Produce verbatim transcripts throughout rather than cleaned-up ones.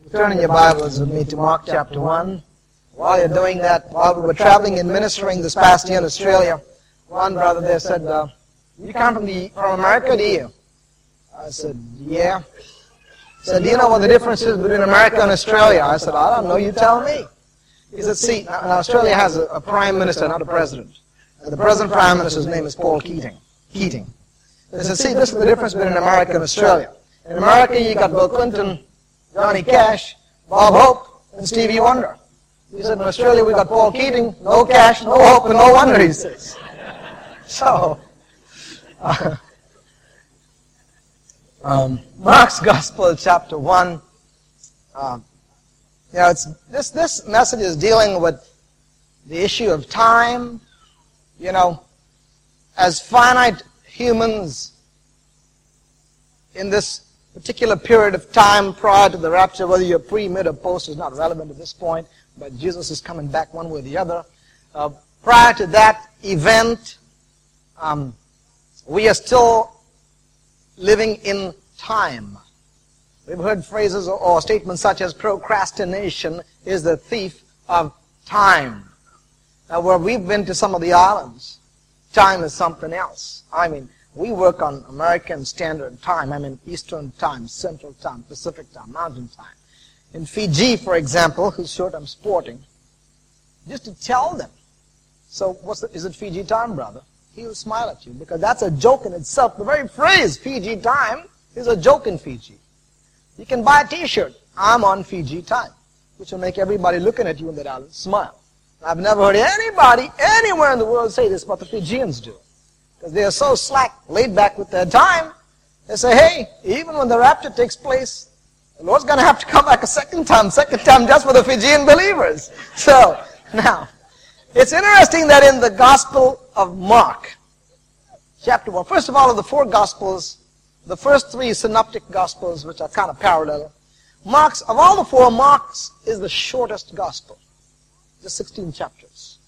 Turn in your Bibles with me to Mark chapter one. While you're doing that, while we were traveling and ministering this past year in Australia, one brother there said, uh, you come from the from America, do you? I said, yeah. He said, do you know what the difference is between America and Australia? I said, I don't know, you tell me. He said, see, now, now Australia has a, a prime minister, not a president. And the present prime minister's name is Paul Keating. Keating. He said, see, this is the difference between America and Australia. In America, you got Bill Clinton, Johnny Cash, Bob Hope, and Stevie Wonder. He said, in Australia, we got Paul Keating, no Cash, no Hope, and no Wonder, he says. So, uh, um, Mark's Gospel, chapter one. Um, you know, it's, this, this message is dealing with the issue of time. You know, as finite humans in this particular period of time prior to the rapture, whether you're pre, mid, or post is not relevant at this point, but Jesus is coming back one way or the other. Uh, prior to that event, um, we are still living in time. We've heard phrases or, or statements such as procrastination is the thief of time. Now, where we've been to some of the islands, time is something else. I mean, we work on American Standard Time. I mean, Eastern Time, Central Time, Pacific Time, Mountain Time. In Fiji, for example, whose shirt I'm sporting, just to tell them, so what's the, is it Fiji time, brother? He'll smile at you, because that's a joke in itself. The very phrase, Fiji time, is a joke in Fiji. You can buy a t-shirt, I'm on Fiji time, which will make everybody looking at you in that island smile. I've never heard anybody anywhere in the world say this, but the Fijians do. Because they are so slack, laid back with their time. They say, hey, even when the rapture takes place, the Lord's going to have to come back a second time, second time just for the Fijian believers. So, now, it's interesting that in the Gospel of Mark, chapter one, first of all, of the four Gospels, the first three synoptic Gospels, which are kind of parallel, Mark's, of all the four, Mark's is the shortest Gospel. Just sixteen chapters.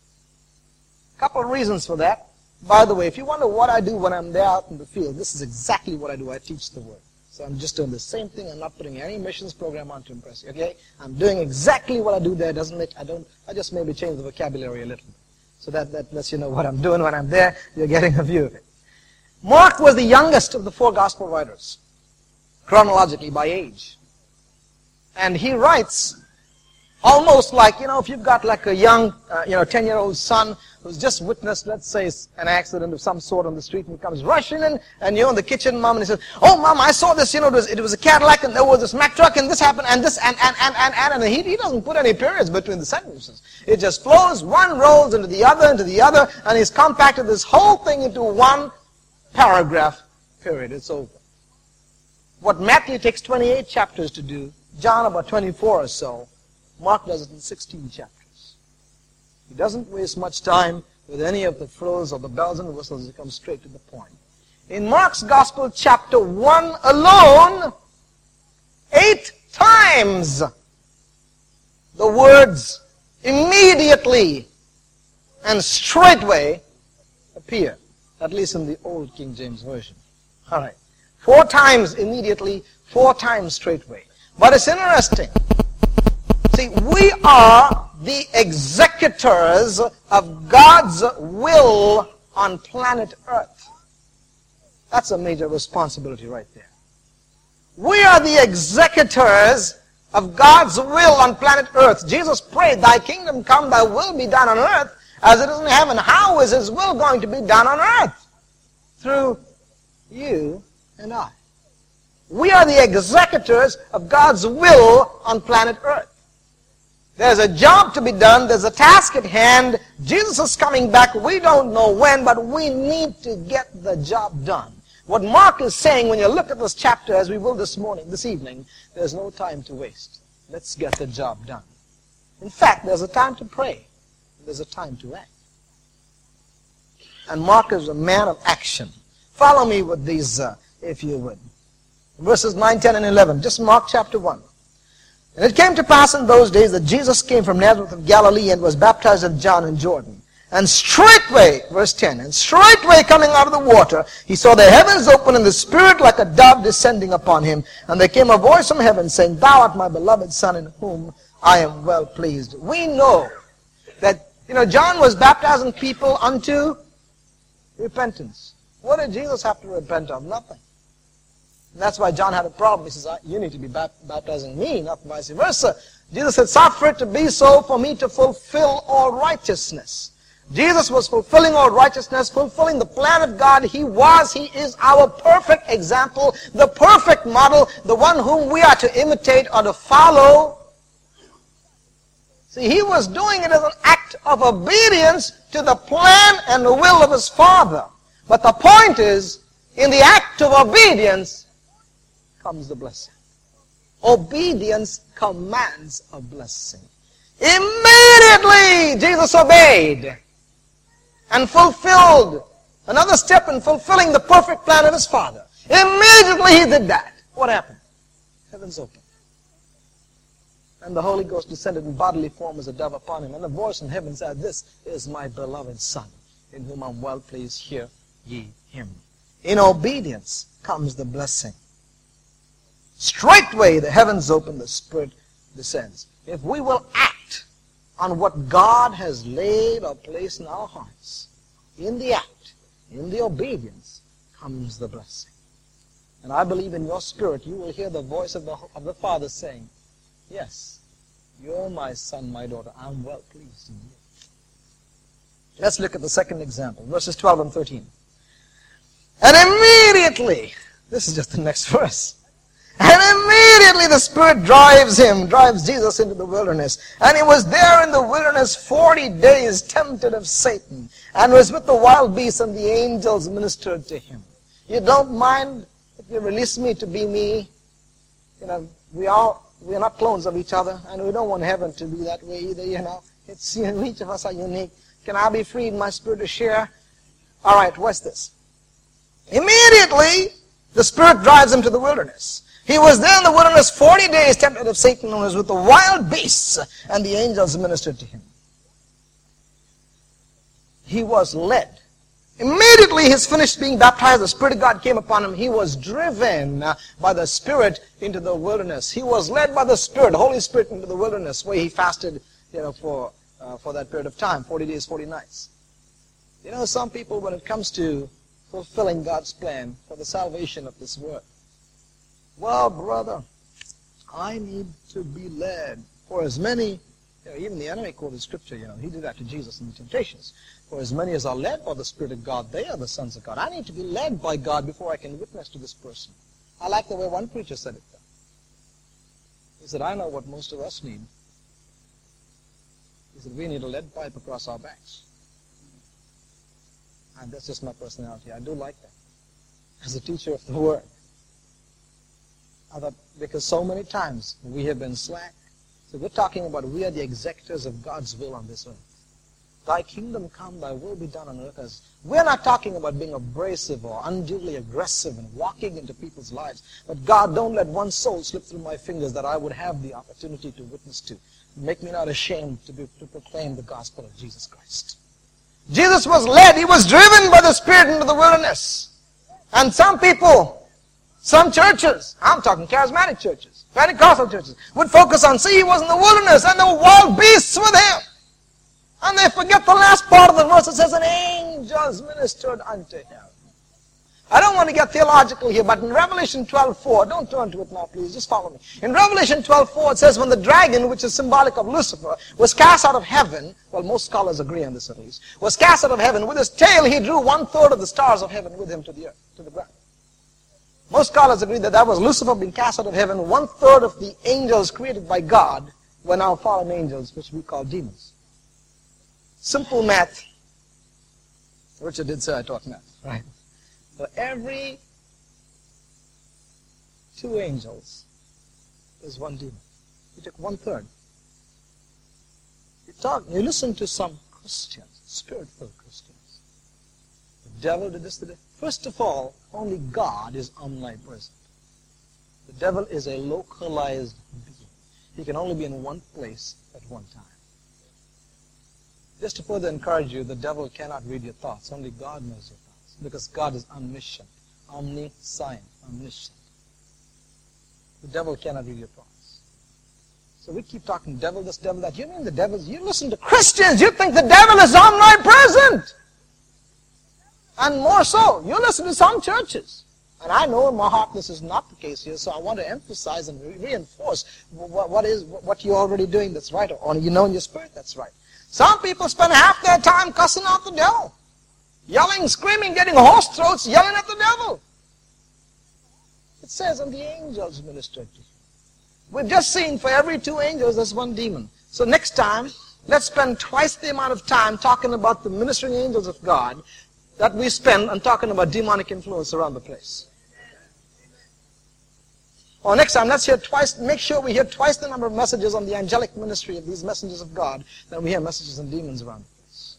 A couple of reasons for that. By the way, if you wonder what I do when I'm there out in the field, this is exactly what I do. I teach the Word. So I'm just doing the same thing. I'm not putting any missions program on to impress you. Okay? I'm doing exactly what I do there. Doesn't make, I don't, I just maybe change the vocabulary a little bit. So that, that lets you know what I'm doing when I'm there. You're getting a view of it. Mark was the youngest of the four gospel writers, chronologically by age. And he writes almost like, you know, if you've got like a young, uh, you know, ten-year-old son who's just witnessed, let's say, an accident of some sort on the street, and he comes rushing in, and you're in the kitchen, Mom, and he says, oh, Mom, I saw this, you know, it was, it was a Cadillac, and there was a Mack truck, and this happened, and this, and, and, and, and, and, and he, he doesn't put any periods between the sentences. It just flows, one rolls into the other, into the other, and he's compacted this whole thing into one paragraph, period. It's over. What Matthew takes twenty-eight chapters to do, John about twenty-four or so, Mark does it in sixteen chapters. He doesn't waste much time with any of the frills or the bells and whistles. He comes straight to the point. In Mark's Gospel, chapter one alone, eight times the words immediately and straightway appear, at least in the old King James Version. All right. Four times immediately, four times straightway. But it's interesting. See, we are the executors of God's will on planet Earth. That's a major responsibility right there. We are the executors of God's will on planet Earth. Jesus prayed, thy kingdom come, thy will be done on earth as it is in heaven. How is his will going to be done on earth? Through you and I. We are the executors of God's will on planet Earth. There's a job to be done. There's a task at hand. Jesus is coming back. We don't know when, but we need to get the job done. What Mark is saying, when you look at this chapter, as we will this morning, this evening, there's no time to waste. Let's get the job done. In fact, there's a time to pray. There's a time to act. And Mark is a man of action. Follow me with these, uh, if you would. Verses nine, ten, and eleven. Just Mark chapter one. And it came to pass in those days that Jesus came from Nazareth of Galilee and was baptized of John in Jordan. And straightway, verse ten, and straightway coming out of the water, he saw the heavens open and the Spirit like a dove descending upon him. And there came a voice from heaven saying, Thou art my beloved Son in whom I am well pleased. We know that, you know, John was baptizing people unto repentance. What did Jesus have to repent of? Nothing. And that's why John had a problem. He says, you need to be baptizing me, not vice versa. Jesus said, suffer it to be so for me to fulfill all righteousness. Jesus was fulfilling all righteousness, fulfilling the plan of God. He was, He is our perfect example, the perfect model, the one whom we are to imitate or to follow. See, He was doing it as an act of obedience to the plan and the will of His Father. But the point is, in the act of obedience comes the blessing. Obedience commands a blessing. Immediately, Jesus obeyed and fulfilled another step in fulfilling the perfect plan of His Father. Immediately He did that. What happened? Heavens opened. And the Holy Ghost descended in bodily form as a dove upon Him. And the voice from heaven said, This is my beloved Son, in whom I'm well pleased. Hear ye Him. In obedience comes the blessing. Straightway the heavens open, the Spirit descends. If we will act on what God has laid or placed in our hearts, in the act, in the obedience, comes the blessing. And I believe in your spirit you will hear the voice of the, of the Father saying, Yes, you're my son, my daughter. I'm well pleased in you. Let's look at the second example, verses twelve and thirteen. And immediately, this is just the next verse, and immediately the Spirit drives him, drives Jesus into the wilderness. And he was there in the wilderness forty days, tempted of Satan, and was with the wild beasts, and the angels ministered to him. You don't mind if you release me to be me? You know, we all, we are not clones of each other, and we don't want heaven to be that way either, you know. It's, you know, each of us are unique. Can I be free in my spirit to share? All right, what's this? Immediately, the Spirit drives him to the wilderness. He was there in the wilderness forty days, tempted of Satan, and was with the wild beasts, and the angels ministered to him. He was led. Immediately he's finished being baptized, the Spirit of God came upon him. He was driven by the Spirit into the wilderness. He was led by the Spirit, the Holy Spirit, into the wilderness, where he fasted, you know, for uh, for that period of time, forty days, forty nights. You know, some people, when it comes to fulfilling God's plan for the salvation of this world, well, brother, I need to be led. For as many, you know, even the enemy quoted scripture, you know, he did that to Jesus in the temptations. For as many as are led by the Spirit of God, they are the sons of God. I need to be led by God before I can witness to this person. I like the way one preacher said it, though. He said, I know what most of us need. He said, we need a lead pipe across our backs. And that's just my personality. I do like that. As a teacher of the Word. I thought, because so many times we have been slack. So we're talking about we are the executors of God's will on this earth. Thy kingdom come, thy will be done on earth as... We're not talking about being abrasive or unduly aggressive and walking into people's lives. But God, don't let one soul slip through my fingers that I would have the opportunity to witness to. Make me not ashamed to, be, to proclaim the gospel of Jesus Christ. Jesus was led. He was driven by the Spirit into the wilderness. And some people, some churches, I'm talking charismatic churches, Pentecostal churches, would focus on, see, he was in the wilderness and there were wild beasts with him. And they forget the last part of the verse that says, and angels ministered unto him. I don't want to get theological here, but in Revelation twelve four, don't turn to it now, please, just follow me. In Revelation twelve four, it says, when the dragon, which is symbolic of Lucifer, was cast out of heaven, well, most scholars agree on this at least, was cast out of heaven, with his tail he drew one-third of the stars of heaven with him to the earth, to the ground. Most scholars agree that that was Lucifer being cast out of heaven. One-third of the angels created by God were now fallen angels, which we call demons. Simple math. Richard did say I taught math, right? For every two angels, there's one demon. You take one-third. You talk, you listen to some Christians, spirit-filled Christians. The devil did this today. First of all, only God is omnipresent. The devil is a localized being. He can only be in one place at one time. Just to further encourage you, the devil cannot read your thoughts. Only God knows your thoughts. Because God is omniscient, omniscient, omniscient. The devil cannot read your thoughts. So we keep talking devil this, devil that. You mean the devil? You listen to Christians. You think the devil is omnipresent. And more so, you listen to some churches. And I know in my heart this is not the case here, so I want to emphasize and re- reinforce what, what is what you're already doing that's right, or you know in your spirit that's right. Some people spend half their time cussing out the devil. Yelling, screaming, getting hoarse throats, yelling at the devil. It says, and the angels ministered to him. We've just seen for every two angels, there's one demon. So next time, let's spend twice the amount of time talking about the ministering angels of God that we spend on talking about demonic influence around the place. Or next time, let's hear twice, make sure we hear twice the number of messages on the angelic ministry of these messengers of God than we hear messages on demons around the place.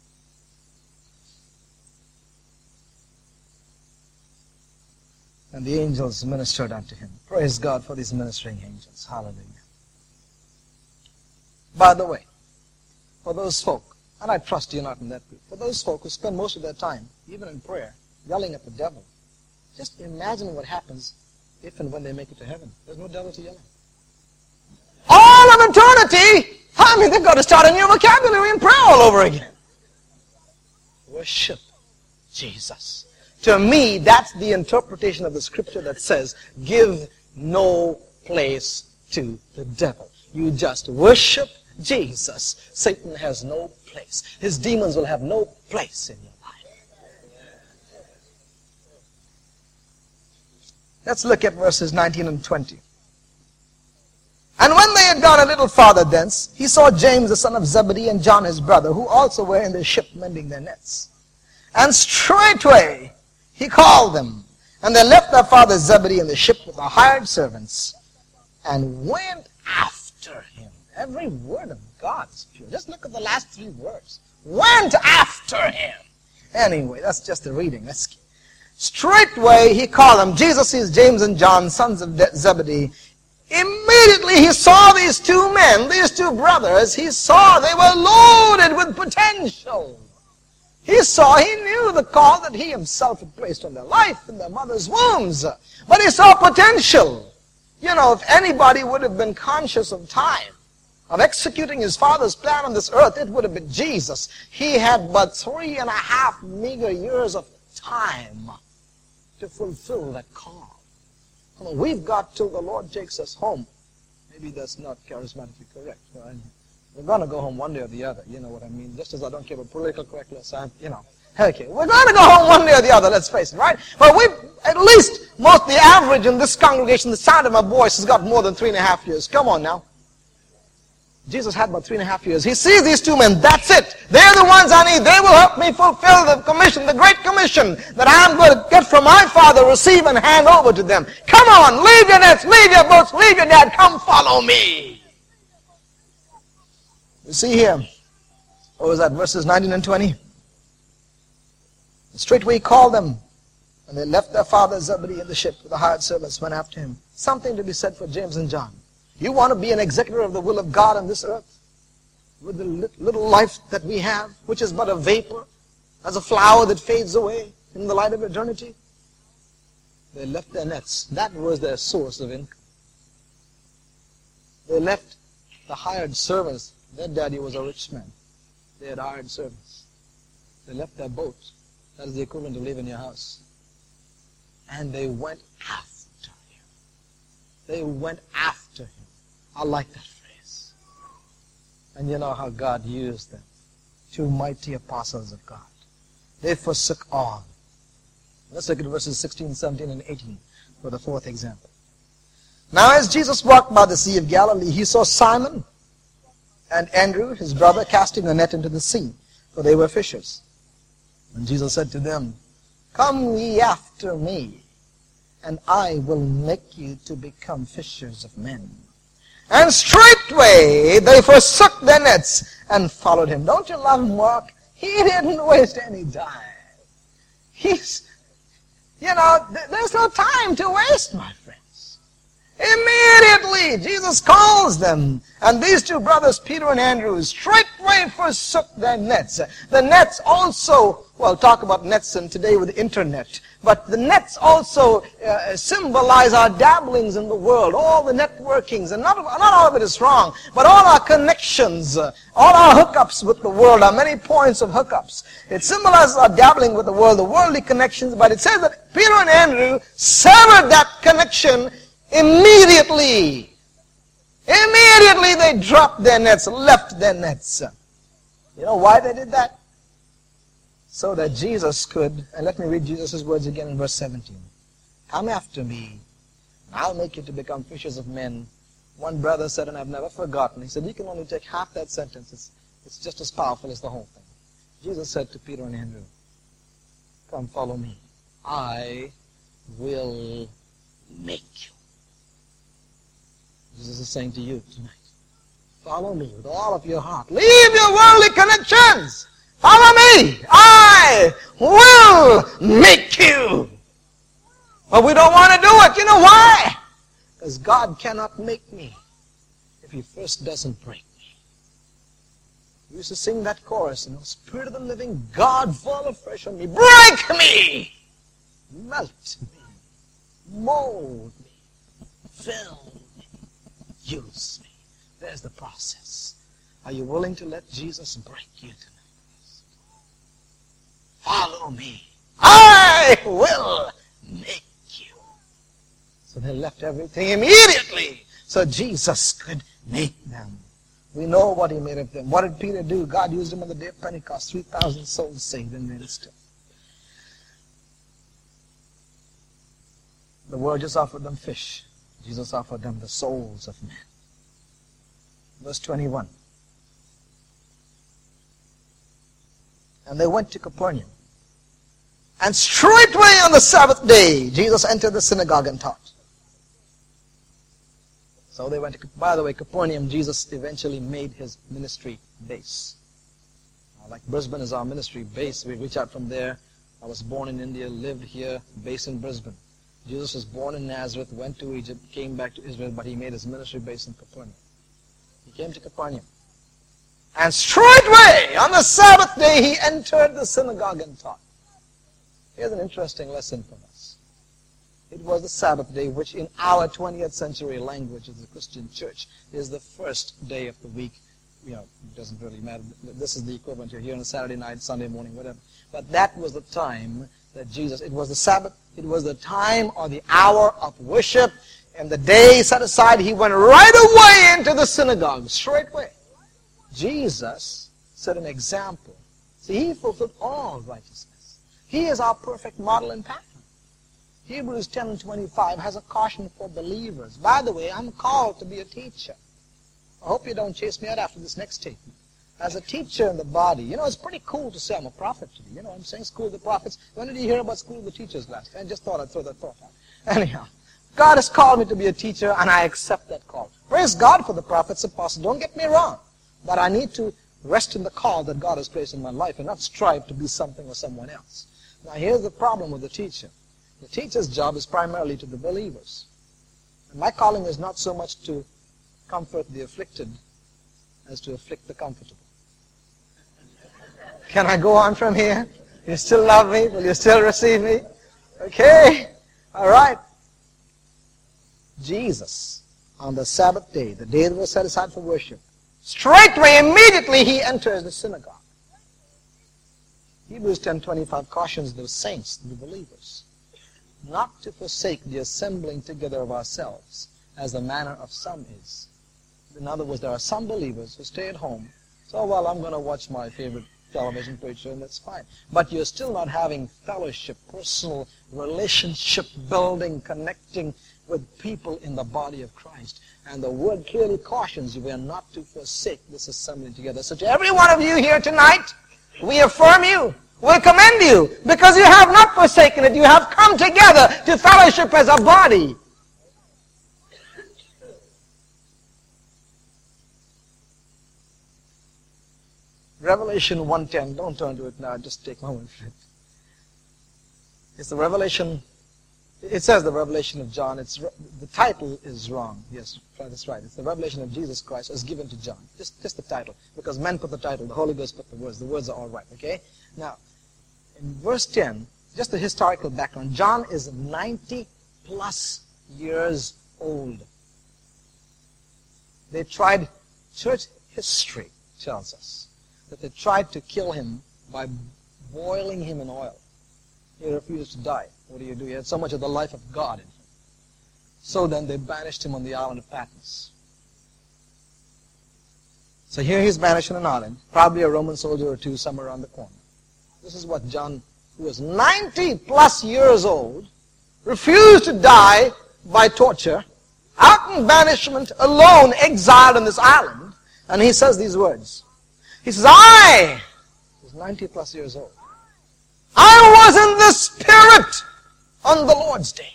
And the angels ministered unto him. Praise God for these ministering angels. Hallelujah. By the way, for those folk, and I trust you're not in that group, for those folk who spend most of their time, even in prayer, yelling at the devil, just imagine what happens if and when they make it to heaven. There's no devil to yell at. All of eternity! I mean, they've got to start a new vocabulary and pray all over again. Worship Jesus. To me, that's the interpretation of the scripture that says, give no place to the devil. You just worship Jesus. Satan has no place. His demons will have no place in your life. Let's look at verses nineteen and twenty. And when they had gone a little farther thence, he saw James the son of Zebedee and John his brother, who also were in the ship mending their nets. And straightway he called them, and they left their father Zebedee in the ship with the hired servants, and went after him. Every word of God is pure. Just look at the last three words. Went after him. Anyway, that's just a reading. Let's keep. Straightway he called them. Jesus sees James and John, sons of Zebedee. Immediately he saw these two men, these two brothers. He saw they were loaded with potential. He saw, he knew the call that he himself had placed on their life in their mother's wombs. But he saw potential. You know, if anybody would have been conscious of time, of executing his Father's plan on this earth, it would have been Jesus. He had but three and a half meager years of time to fulfill that call. I mean, we've got till the Lord takes us home. Maybe that's not charismatically correct. Right? We're going to go home one day or the other. You know what I mean? Just as I don't care about political correctness, I'm, you know. Okay, we're going to go home one day or the other, let's face it, right? But we, at least, most the average in this congregation, the sound of my voice has got more than three and a half years. Come on now. Jesus had about three and a half years. He sees these two men. That's it. They're the ones I need. They will help me fulfill the commission, the great commission that I'm going to get from my Father, receive and hand over to them. Come on, leave your nets, leave your boats, leave your dad. Come follow me. You see here, what was that, verses nineteen and twenty? Straightway he called them, and they left their father Zebedee in the ship with the hired servants, went after him. Something to be said for James and John. You want to be an executor of the will of God on this earth? With the little life that we have, which is but a vapor, as a flower that fades away in the light of eternity? They left their nets. That was their source of income. They left the hired servants. Their daddy was a rich man. They had hired servants. They left their boat. That is the equivalent of leaving your house. And they went after him. They went after him. I like that phrase. And you know how God used them. Two mighty apostles of God. They forsook all. Let's look at verses sixteen, seventeen, and eighteen for the fourth example. Now as Jesus walked by the Sea of Galilee, he saw Simon and Andrew, his brother, casting a net into the sea, for they were fishers. And Jesus said to them, Come ye after me, and I will make you to become fishers of men. And straightway they forsook their nets and followed him. Don't you love him, Mark? He didn't waste any time. He's, you know, th- there's no time to waste, my friends. Immediately, Jesus calls them. And these two brothers, Peter and Andrew, straightway forsook their nets. The nets also, well, talk about nets and today with the internet. But the nets also uh, symbolize our dabblings in the world, all the networkings. And not, not all of it is wrong, but all our connections, uh, all our hookups with the world, our many points of hookups. It symbolizes our dabbling with the world, the worldly connections. But it says that Peter and Andrew severed that connection immediately. Immediately they dropped their nets, left their nets. You know why they did that? So that Jesus could, and let me read Jesus' words again in verse seventeen. Come after me, and I'll make you to become fishers of men. One brother said, and I've never forgotten, he said, you can only take half that sentence. It's, it's just as powerful as the whole thing. Jesus said to Peter and Andrew, come follow me. I will make you. Jesus is saying to you tonight, follow me with all of your heart. Leave your worldly connections. Follow me. I will make you. But we don't want to do it. You know why? Because God cannot make me if He first doesn't break me. We used to sing that chorus, you know, Spirit of the living God, fall afresh on me. Break me. Melt me. Mold me. Fill me. Use me. There's the process. Are you willing to let Jesus break you tonight? Follow me. I will make you. So they left everything immediately so Jesus could make them. We know what He made of them. What did Peter do? God used him on the day of Pentecost. three thousand souls saved in an instant. The world just offered them fish. Jesus offered them the souls of men. Verse twenty-one. And they went to Capernaum. And straightway on the Sabbath day, Jesus entered the synagogue and taught. So they went to, by the way, Capernaum, Jesus eventually made His ministry base. Uh, like Brisbane is our ministry base. We reach out from there. I was born in India, lived here, based in Brisbane. Jesus was born in Nazareth, went to Egypt, came back to Israel, but He made His ministry base in Capernaum. He came to Capernaum. And straightway, on the Sabbath day, He entered the synagogue and taught. Here's an interesting lesson for us. It was the Sabbath day, which in our twentieth century language as the Christian church is the first day of the week. You know, it doesn't really matter. This is the equivalent. You're here on a Saturday night, Sunday morning, whatever. But that was the time that Jesus, it was the Sabbath, it was the time or the hour of worship, and the day set aside, He went right away into the synagogue, straightway. Jesus set an example. See, He fulfilled all righteousness. He is our perfect model and pattern. Hebrews ten and twenty-five has a caution for believers. By the way, I'm called to be a teacher. I hope you don't chase me out after this next statement. As a teacher in the body, you know, it's pretty cool to say I'm a prophet to you. You know what I'm saying? School of the prophets. When did you hear about School of the Teachers last? I just thought I'd throw that thought out. Anyhow, God has called me to be a teacher, and I accept that call. Praise God for the prophets and apostles. Don't get me wrong. But I need to rest in the call that God has placed in my life and not strive to be something or someone else. Now here's the problem with the teacher. The teacher's job is primarily to the believers. And my calling is not so much to comfort the afflicted as to afflict the comfortable. Can I go on from here? You still love me? Will you still receive me? Okay. All right. Jesus, on the Sabbath day, the day that was set aside for worship, straightway, immediately, He enters the synagogue. Hebrews ten twenty-five cautions the saints, the believers, not to forsake the assembling together of ourselves, as the manner of some is. In other words, there are some believers who stay at home. So, well, I'm going to watch my favorite television preacher, and that's fine. But you're still not having fellowship, personal relationship building, connecting with people in the body of Christ. And the Word clearly cautions you, we are not to forsake this assembling together. So to every one of you here tonight, we affirm you, we commend you, because you have not forsaken it. You have come together to fellowship as a body. Revelation one ten, don't turn to it now, just take my word for it. It's the revelation It says the Revelation of John. It's the title is wrong. Yes, that's right. It's the Revelation of Jesus Christ as given to John. Just, just the title, because men put the title. The Holy Ghost put the words. The words are all right. Okay. Now, in verse ten, just the historical background. John is ninety plus years old. They tried. Church history tells us that they tried to kill him by boiling him in oil. He refused to die. What do you do? He had so much of the life of God in him. So then they banished him on the island of Patmos. So here he's banished on an island, probably a Roman soldier or two somewhere around the corner. This is what John, who was ninety plus years old, refused to die by torture, out in banishment, alone, exiled on this island, and he says these words. He says, I, he's ninety plus years old, I was in the Spirit on the Lord's day.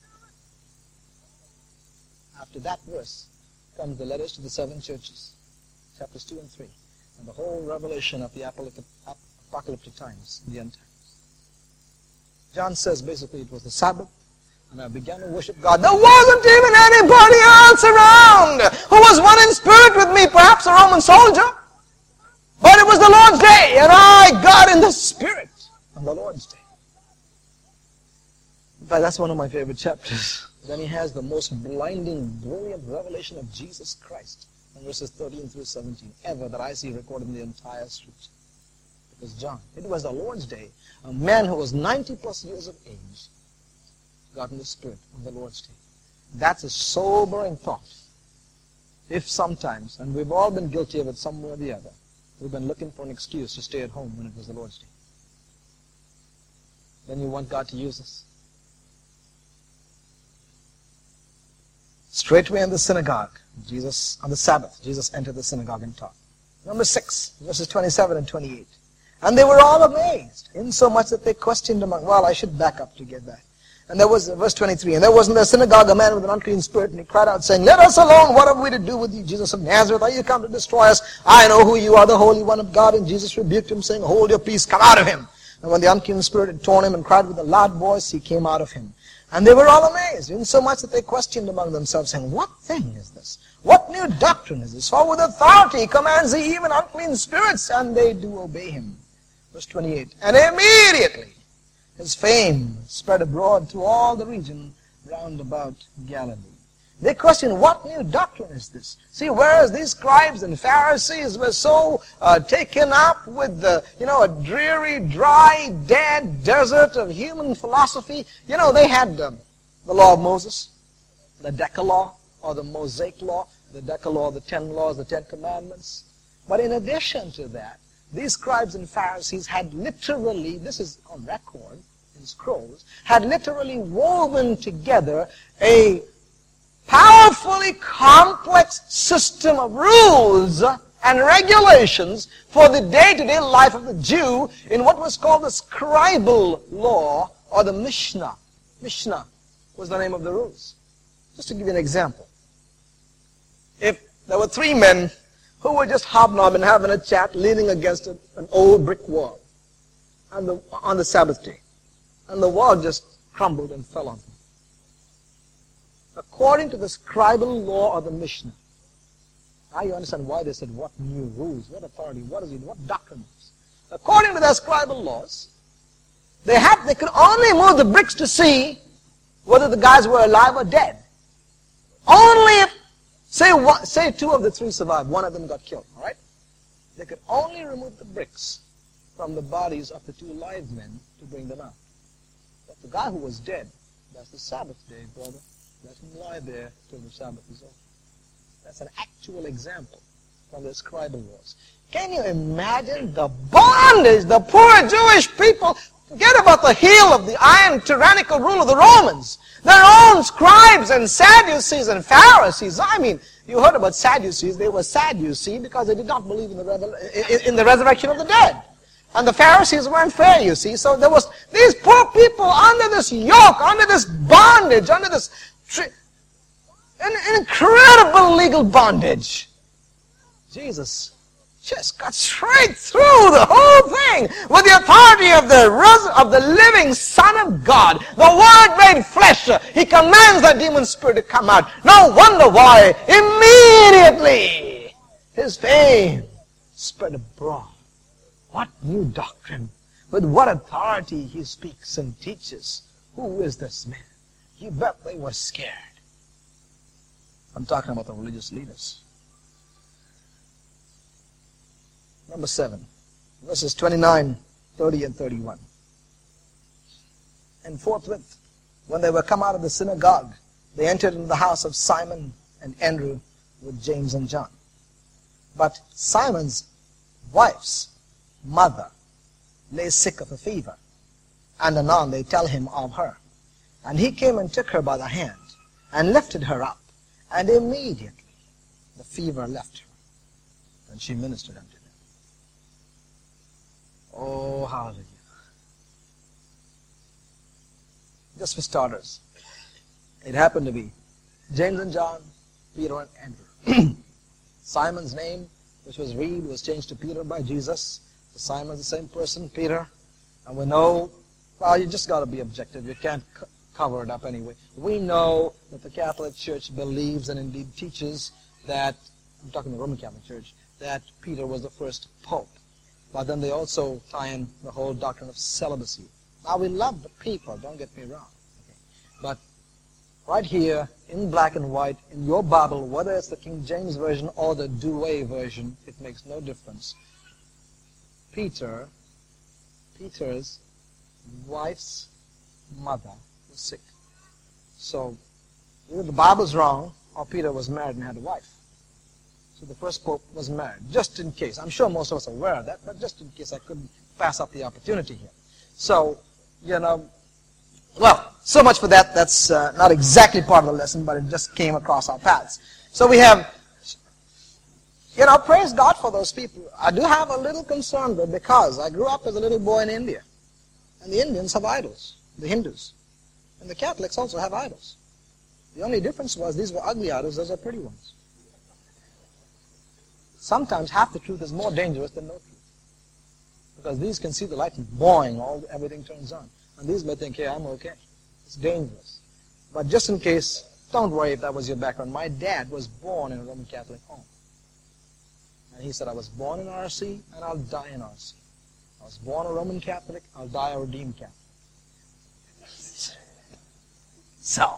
After that verse comes the letters to the seven churches, chapters two and three, and the whole revelation of the apocalyptic times, the end times. John says basically it was the Sabbath, and I began to worship God. There wasn't even anybody else around who was one in spirit with me, perhaps a Roman soldier. But it was the Lord's day, and I got in the Spirit on the Lord's day. In fact, that's one of my favorite chapters. Then he has the most blinding, brilliant revelation of Jesus Christ in verses thirteen through seventeen ever that I see recorded in the entire Scripture. Because John, it was the Lord's day. A man who was ninety plus years of age got in the Spirit on the Lord's day. That's a sobering thought. If sometimes, and we've all been guilty of it some way or the other, we've been looking for an excuse to stay at home when it was the Lord's day. Then you want God to use us. Straightway in the synagogue, Jesus, on the Sabbath, Jesus entered the synagogue and taught. Number six, verses twenty-seven and twenty-eight. And they were all amazed, insomuch that they questioned among, well, I should back up to get that. And there was, verse twenty-three, and there was in the synagogue a man with an unclean spirit, and he cried out, saying, Let us alone, what have we to do with you, Jesus of Nazareth? Are you come to destroy us? I know who you are, the Holy One of God. And Jesus rebuked him, saying, Hold your peace, come out of him. And when the unclean spirit had torn him and cried with a loud voice, he came out of him. And they were all amazed, insomuch that they questioned among themselves, saying, What thing is this? What new doctrine is this? For with authority commands he even unclean spirits, and they do obey him. Verse twenty-eight, and immediately his fame spread abroad through all the region round about Galilee. They questioned, what new doctrine is this? See, whereas these scribes and Pharisees were so uh, taken up with the, you know, a dreary, dry, dead desert of human philosophy, you know, they had um, the law of Moses, the Decalogue, or the Mosaic law, the Decalogue, the ten laws, the ten commandments. But in addition to that, these scribes and Pharisees had literally, this is on record in scrolls, had literally woven together a powerfully complex system of rules and regulations for the day-to-day life of the Jew in what was called the scribal law or the Mishnah. Mishnah was the name of the rules. Just to give you an example. If there were three men who were just hobnobbing, having a chat, leaning against a, an old brick wall on the, on the Sabbath day, and the wall just crumbled and fell on them. According to the scribal law of the Mishnah, now you understand why they said, what new rules, what authority, what is it, what doctrine is. According to their scribal laws, they had, they could only move the bricks to see whether the guys were alive or dead. Only if, say, one, say two of the three survived, one of them got killed, all right? They could only remove the bricks from the bodies of the two live men to bring them out. But the guy who was dead, that's the Sabbath day, brother. Let him lie there till the Sabbath is over. That's an actual example from the scribal laws. Can you imagine the bondage the poor Jewish people, forget about the heel of the iron tyrannical rule of the Romans. Their own scribes and Sadducees and Pharisees. I mean, you heard about Sadducees. They were sad, you see, because they did not believe in the, in, in the resurrection of the dead. And the Pharisees weren't fair, you see. So there was these poor people under this yoke, under this bondage, under this An incredible legal bondage. Jesus just cut straight through the whole thing with the authority of the res- of the living Son of God. The Word made flesh. He commands that demon spirit to come out. No wonder why immediately his fame spread abroad. What new doctrine! With what authority he speaks and teaches. Who is this man? You bet they were scared. I'm talking about the religious leaders. Number seven, verses twenty-nine, thirty, and thirty-one. And forthwith, when they were come out of the synagogue, they entered into the house of Simon and Andrew with James and John. But Simon's wife's mother lay sick of a fever, and anon they tell him of her. And he came and took her by the hand, and lifted her up, and immediately the fever left her, and she ministered unto them. Oh, hallelujah. Just for starters, it happened to be James and John, Peter and Andrew. Simon's name, which was Reed, was changed to Peter by Jesus. So Simon's the same person, Peter. And we know, well, you just got to be objective. You can't c- cover it up anyway. We know that the Catholic Church believes and indeed teaches that, I'm talking the Roman Catholic Church, that Peter was the first pope. But then they also tie in the whole doctrine of celibacy. Now, we love the people, don't get me wrong. Okay. But right here, in black and white, in your Bible, whether it's the King James Version or the Douay Version, it makes no difference. Peter, Peter's wife's mother was sick. So, either the Bible's wrong, or Peter was married and had a wife. So the first pope was married, just in case. I'm sure most of us are aware of that, but just in case I couldn't pass up the opportunity here. So, you know, well, so much for that. That's uh, not exactly part of the lesson, but it just came across our paths. So we have, you know, praise God for those people. I do have a little concern, though, because I grew up as a little boy in India. And the Indians have idols, the Hindus. And the Catholics also have idols. The only difference was these were ugly idols, those are pretty ones. Sometimes half the truth is more dangerous than no truth. Because these can see the light and boing, all, everything turns on. And these may think, hey, I'm okay. It's dangerous. But just in case, don't worry if that was your background. My dad was born in a Roman Catholic home. And he said, I was born in R C and I'll die in R C. I was born a Roman Catholic, I'll die a redeemed Catholic. So,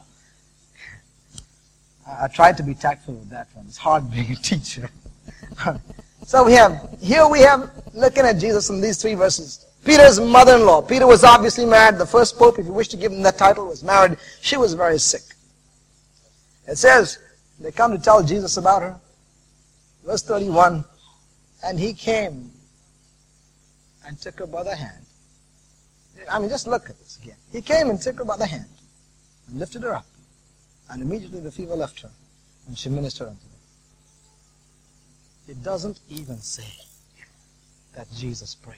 I tried to be tactful with that one. It's hard being a teacher. So we have, here we have, looking at Jesus in these three verses. Peter's mother-in-law. Peter was obviously married. The first pope, if you wish to give him that title, was married. She was very sick. It says, they come to tell Jesus about her. Verse thirty-one, and he came and took her by the hand. I mean, just look at this again. He came and took her by the hand and lifted her up. And immediately the fever left her, and she ministered unto them. It doesn't even say that Jesus prayed.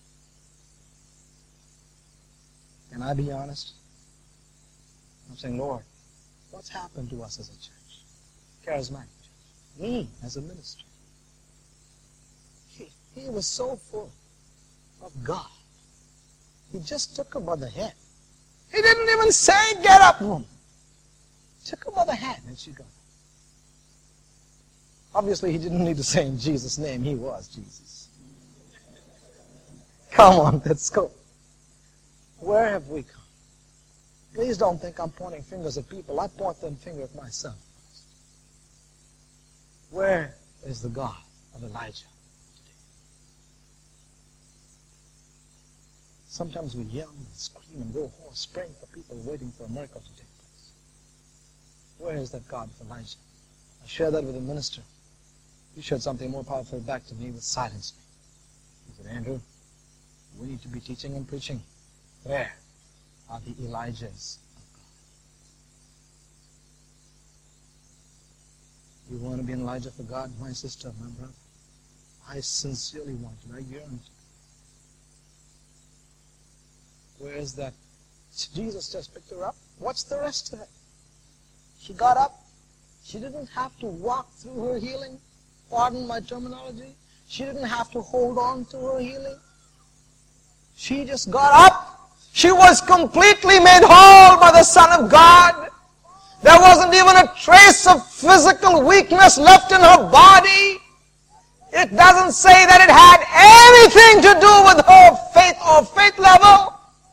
Can I be honest? I'm saying, Lord, what's happened to us as a church? Charismatic church. Me as a minister. He, he was so full of God. He just took her by the hand. He didn't even say, get up, woman. Took her by the hand and she got up. Obviously, he didn't need to say in Jesus' name. He was Jesus. Come on, let's go. Where have we come? Please don't think I'm pointing fingers at people. I point the finger at myself. Where is the God of Elijah today? Sometimes we yell and scream and go hoarse, praying for people waiting for a miracle to take place. Where is that God of Elijah? I shared that with a minister. He shared something more powerful back to me with silence me. He said, Andrew, we need to be teaching and preaching. Where are the Elijahs of God? You want to be an Elijah for God, my sister, my brother? I sincerely want it. I yearn to. Where is that? Jesus just picked her up. What's the rest of it? She got up. She didn't have to walk through her healing. Pardon my terminology. She didn't have to hold on to her healing. She just got up. She was completely made whole by the Son of God. There wasn't even a trace of physical weakness left in her body. It doesn't say that it had anything to do with her faith or faith level.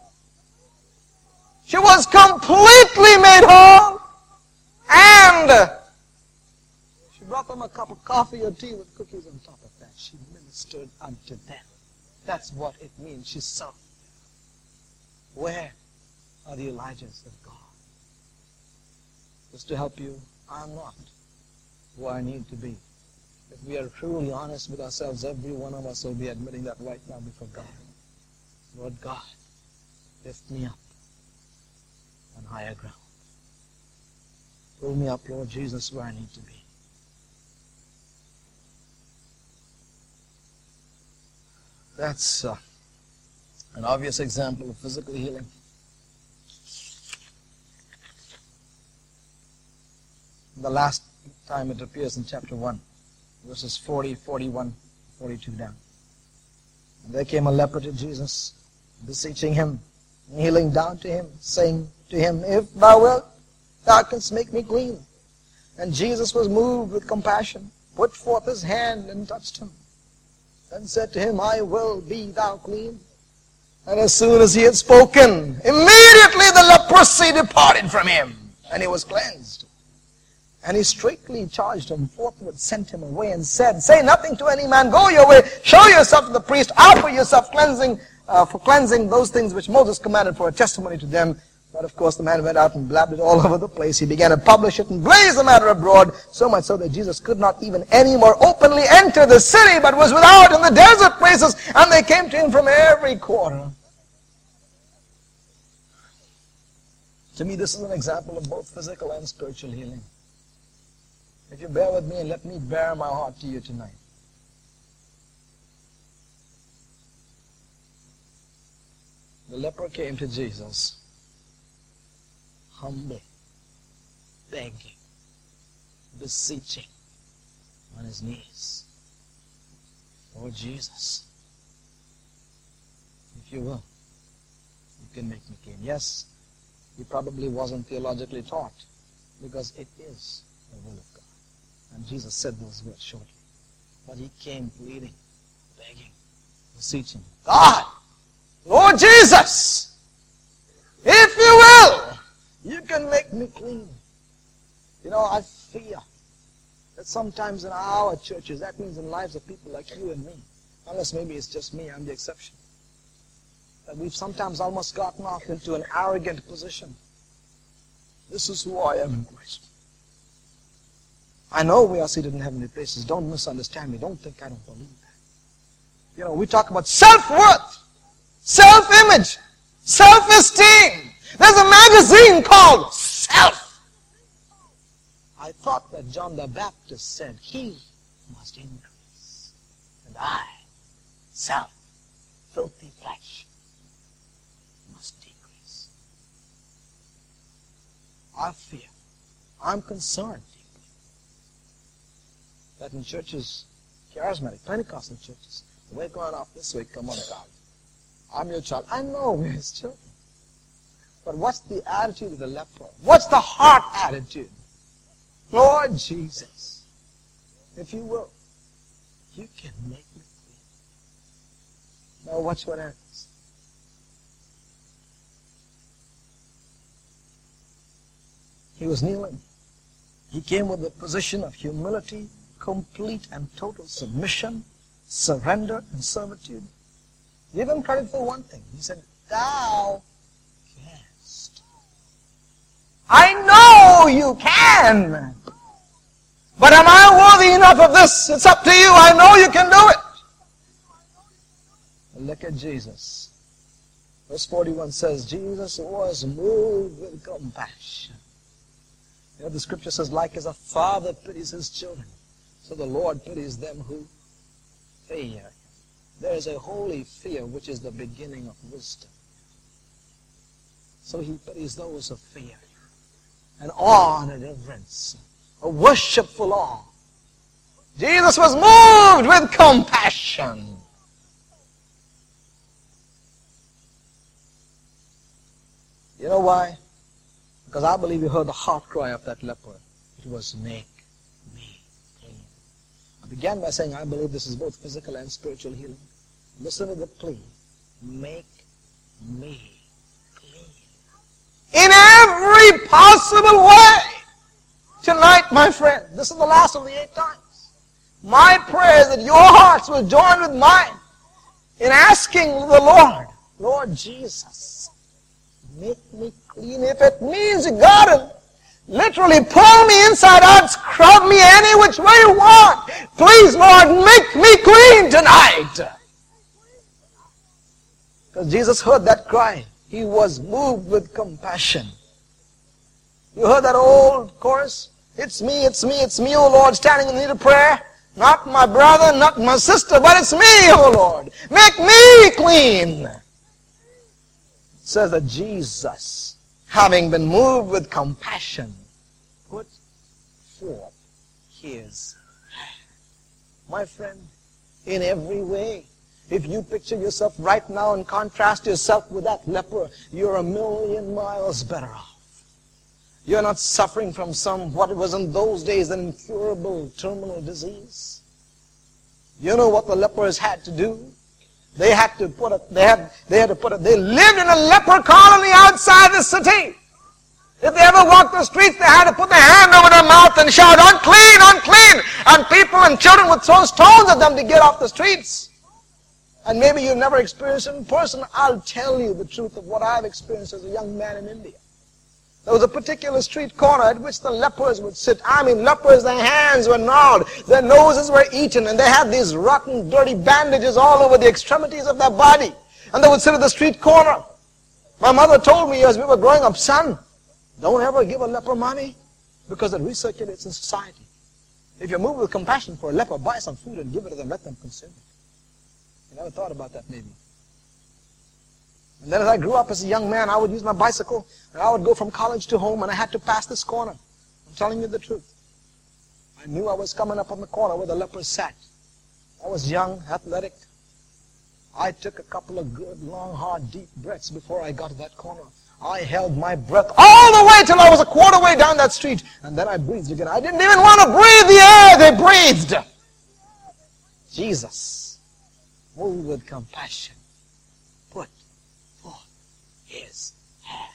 She was completely made whole. And she brought them a cup of coffee or tea with cookies on top of that. She ministered unto them. That's what it means. She suffered. Where are the Elijahs of God? Just to help you, I'm not who I need to be. If we are truly honest with ourselves, every one of us will be admitting that right now before God. Lord God, lift me up on higher ground. Pull me up, Lord Jesus, where I need to be. That's uh, an obvious example of physical healing. The last time it appears in chapter one, verses forty, forty-one, forty-two down. And there came a leper to Jesus, beseeching him, kneeling down to him, saying to him, If thou wilt, thou canst make me clean. And Jesus was moved with compassion, put forth his hand and touched him, and said to him, I will be thou clean. And as soon as he had spoken, immediately the leprosy departed from him, and he was cleansed. And he straightly charged him, forthwith sent him away, and said, Say nothing to any man, go your way, show yourself to the priest, offer yourself cleansing uh, for cleansing those things which Moses commanded for a testimony to them. But of course the man went out and blabbed it all over the place. He began to publish it and blaze the matter abroad, so much so that Jesus could not even any more openly enter the city, but was without in the desert places, and they came to him from every quarter. To me, this is an example of both physical and spiritual healing. If you bear with me and let me bare my heart to you tonight. The leper came to Jesus, humble, begging, beseeching on his knees. Lord Jesus, if you will, you can make me clean. Yes, he probably wasn't theologically taught, because it is the will of God. And Jesus said those words shortly. But he came pleading, begging, beseeching. God, Lord Jesus, if you will, you can make me clean. You know, I fear that sometimes in our churches, that means in lives of people like you and me, unless maybe it's just me, I'm the exception, that we've sometimes almost gotten off into an arrogant position. This is who I am in Christ. I know we are seated in heavenly places. Don't misunderstand me. Don't think I don't believe that. You know, we talk about self-worth, self-image, self-esteem. There's a magazine called Self. I thought that John the Baptist said, he must increase, and I, self, filthy flesh, must decrease. I fear, I'm concerned that in churches, charismatic, Pentecostal churches, we're going off this way, come on, God. I'm your child. I know we're his children. But what's the attitude of the leper? What's the heart attitude? Lord Jesus, if you will, you can make me clean. Now watch what happens. He was kneeling. He came with a position of humility, complete and total submission, surrender, and servitude. Give him credit for one thing. He said, thou canst. I know you can. But am I worthy enough of this? It's up to you. I know you can do it. And look at Jesus. Verse forty-one says, Jesus was moved with compassion. You know, the scripture says, like as a father pities his children, so the Lord pities them who fear him. There is a holy fear which is the beginning of wisdom. So he pities those who fear him. An awe and a reverence, a worshipful awe Jesus was moved with compassion. You know why? Because I believe you heard the heart cry of that leper. It was, make me clean. I began by saying I believe this is both physical and spiritual healing. Listen to the plea. Make me clean. In every possible way. Tonight, my friend, this is the last of the eight times. My prayer is that your hearts will join with mine in asking the Lord, Lord Jesus, make me clean. If it means you gotta literally pull me inside out, scrub me any which way you want, please, Lord, make me clean tonight. Because Jesus heard that cry. He was moved with compassion. You heard that old chorus? It's me, it's me, it's me, O Lord, standing in need of prayer. Not my brother, not my sister, but it's me, O Lord. Make me clean. It says that Jesus, having been moved with compassion, put forth his hand. My friend, in every way, if you picture yourself right now and contrast yourself with that leper, you're a million miles better off. You're not suffering from some, what it was in those days, an incurable terminal disease. You know what the lepers had to do? They had to put it, they had, they had to put it, they lived in a leper colony outside the city. If they ever walked the streets, they had to put their hand over their mouth and shout, unclean, unclean. And people and children would throw stones at them to get off the streets. And maybe you've never experienced it in person. I'll tell you the truth of what I've experienced as a young man in India. There was a particular street corner at which the lepers would sit. I mean, lepers, their hands were gnawed, their noses were eaten, and they had these rotten, dirty bandages all over the extremities of their body. And they would sit at the street corner. My mother told me as we were growing up, son, don't ever give a leper money because it recirculates in society. If you're moved with compassion for a leper, buy some food and give it to them, let them consume it. You never thought about that maybe. And then as I grew up as a young man, I would use my bicycle, and I would go from college to home, and I had to pass this corner. I'm telling you the truth. I knew I was coming up on the corner where the lepers sat. I was young, athletic. I took a couple of good, long, hard, deep breaths before I got to that corner. I held my breath all the way till I was a quarter way down that street, and then I breathed again. I didn't even want to breathe the air they breathed. Jesus, moved with compassion, put forth his hand.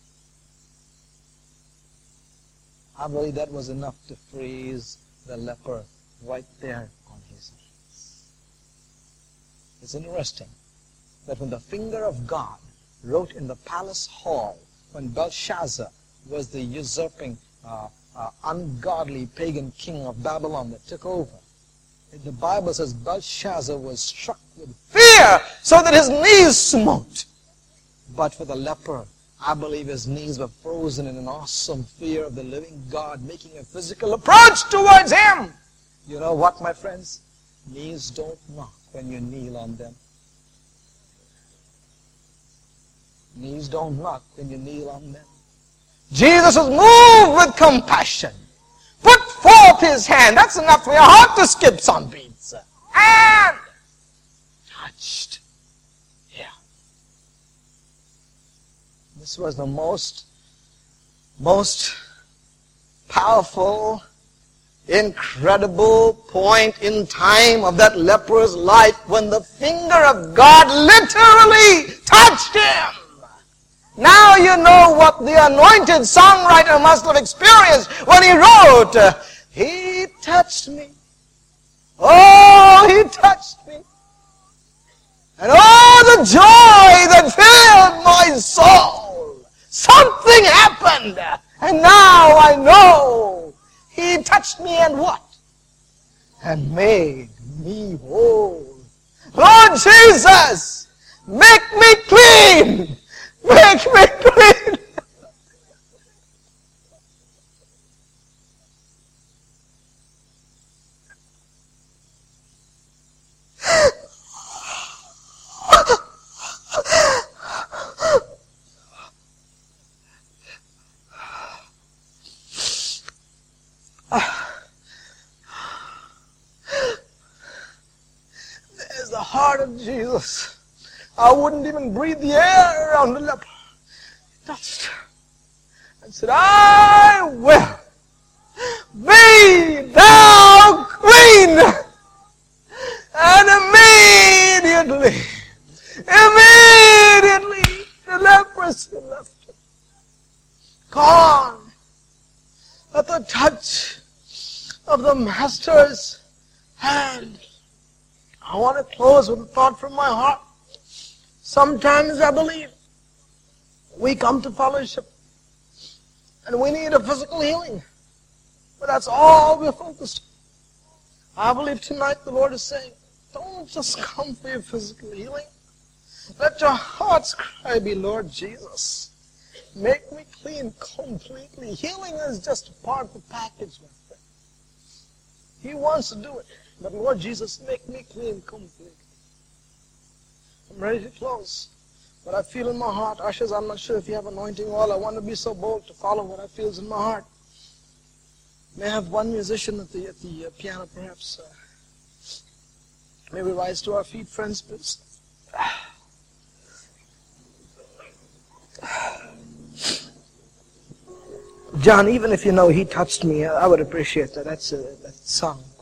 I believe that was enough to freeze the leper right there on his knees. It's interesting that when the finger of God wrote in the palace hall, when Belshazzar was the usurping, uh, uh, ungodly pagan king of Babylon that took over, the Bible says Belshazzar was struck with fear so that his knees smote. But for the leper, I believe his knees were frozen in an awesome fear of the living God making a physical approach towards him. You know what, my friends? Knees don't knock when you kneel on them. Knees don't knock when you kneel on them. Jesus was moved with compassion. Put forth his hand. That's enough for your heart to skip some beats. And touched him. This was the most, most powerful, incredible point in time of that leper's life when the finger of God literally touched him. Now you know what the anointed songwriter must have experienced when he wrote, He touched me. Oh, he touched me. And oh, the joy that filled my soul. Something happened. And now I know he touched me and what? And made me whole. Lord Jesus, make me clean. Make me clean. heart of Jesus. I wouldn't even breathe the air around the leper. He touched and said, I will be thou clean. And immediately, immediately, the leprosy left him. Gone at the touch of the Master's hand. I want to close with a thought from my heart. Sometimes I believe we come to fellowship and we need a physical healing. But that's all we're focused on. I believe tonight the Lord is saying, don't just come for your physical healing. Let your heart's cry be, Lord Jesus, make me clean completely. Healing is just a part of the package, my friend. He wants to do it. But Lord Jesus, make me clean completely. I'm ready to close. What I feel in my heart, ushers, I'm not sure if you have anointing oil. I want to be so bold to follow what I feel in my heart. May I have one musician at the, at the uh, piano, perhaps. Uh, may we rise to our feet, friends, please. John, even if you know he touched me, I would appreciate that. That's a, that song.